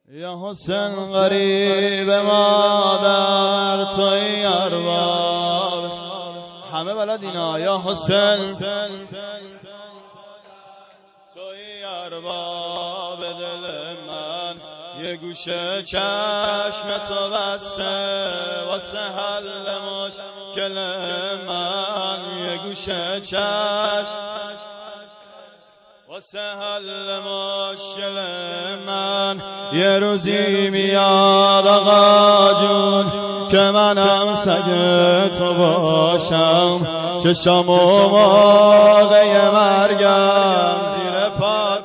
یا حسین غریب مادر توی ارباب، همه بلد اینا. یا حسین توی ارباب دل من، یه گوشه چشم تو بسته واسه حل مشکل من، یه گوشه چشم واسه حل مشکل من. یه روزی میاد آقا جون که منم سگ تو باشم، چشام و موقع مرگم زیر پات،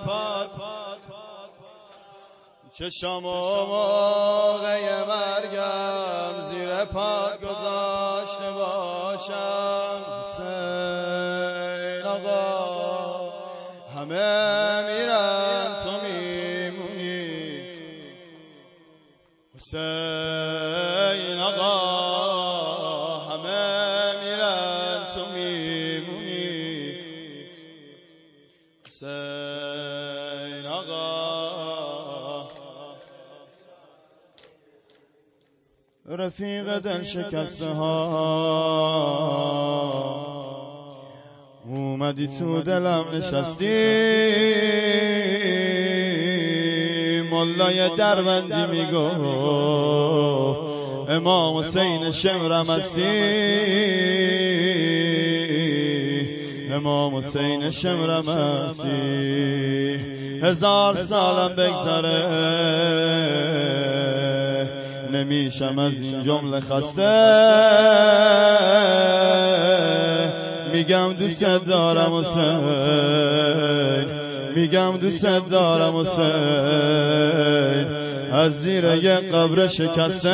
چشام و موقع مرگم زیر پات گذاشته باشم. حسین آقا همه میرن تو میمونی، حسین آقا همه میرن تو میمونی، حسین آقا. رفیق دل شکسته ها اومدی تو دلم نشستی، ملای دربندی میگفت امام حسین شمرم هستی، امام حسین شمرم هستی. 1000 سالم بگذره نمیشم از این جمله خسته، میگم دوست دارم حسین، میگم دوست دارم حسین، از زیر یه قبر شکسته،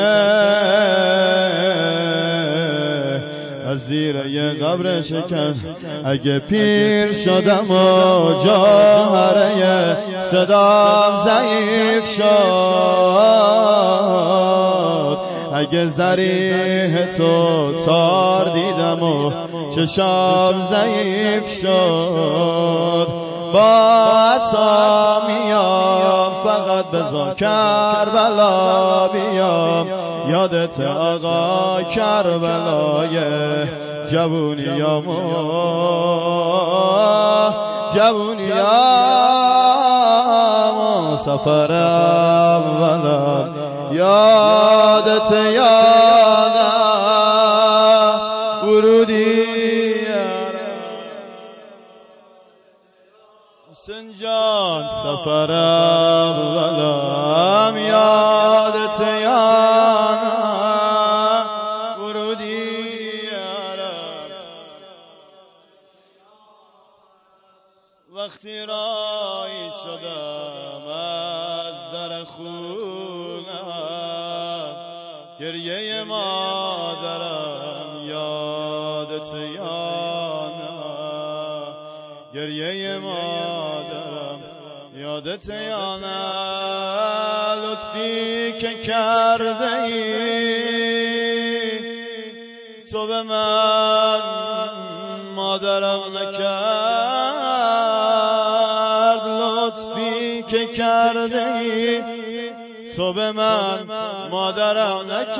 از زیر یه قبر شکست. اگه پیر شدم و جوهره صدام ضعیف شد، اگه زریح تو تار دیدم و چشام ضعیف شد، با عصا میام فقط بذار کربلا بیام، یادت آقا کربلای جوونیامو، جوونیامو سفر اولم یادت یا نه ورودی حسین جان، سفر اولم یادت یا نه ورودی وقتی رایی شدم از در خونم، گریه مادرم یادت یا نه، گریه مادرم یادت یا نه. لطفی که کرده ای تو به من مادرم نکرد، لطفی که کرده ای تو به من مادرم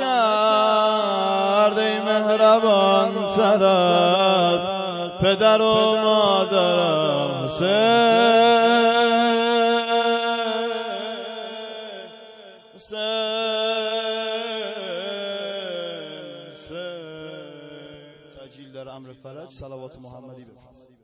نکرد، ای مهربان تر از پدر و مادرم حسین. تجلیل در امر فرج صلوات محمدی بفرست.